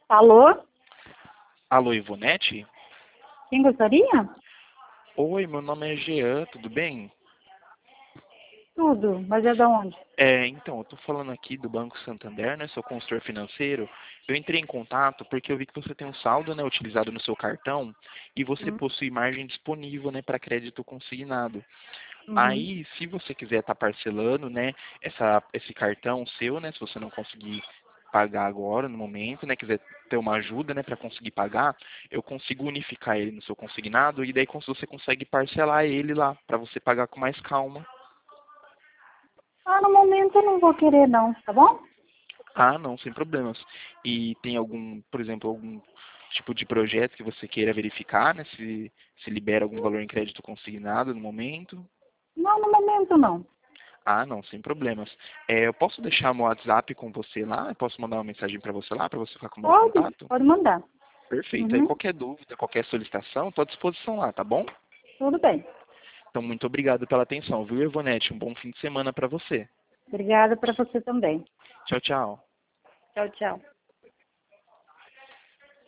Alô? Alô, Ivonete? Quem gostaria? Oi, meu nome é Jean, tudo bem? Tudo, mas é da onde? Então, eu tô falando aqui do Banco Santander, né? Sou consultor financeiro. Eu entrei em contato porque eu vi que você tem um saldo, né, utilizado no seu cartão e você Hum, possui margem disponível, né, para crédito consignado. Uhum. Aí, se você quiser estar parcelando, né, esse cartão seu, né, se você não conseguir pagar agora, no momento, né, quiser ter uma ajuda, né, para conseguir pagar, eu consigo unificar ele no seu consignado e daí você consegue parcelar ele lá, para você pagar com mais calma. No momento eu não vou querer não, tá bom? Ah, não, sem problemas. E tem algum, por exemplo, algum tipo de projeto que você queira verificar, né, se libera algum valor em crédito consignado no momento? Não, no momento não. Ah, não, sem problemas. Eu posso deixar meu WhatsApp com você lá? Eu posso mandar uma mensagem para você lá, para você ficar com o meu Pode, contato? pode mandar. Perfeito. Aí Uhum. qualquer dúvida, qualquer solicitação, estou à disposição lá, tá bom? Tudo bem. Então, muito obrigado pela atenção, viu, Ivonete? Um bom fim de semana para você. Obrigada para você também. Tchau, tchau. Tchau, tchau.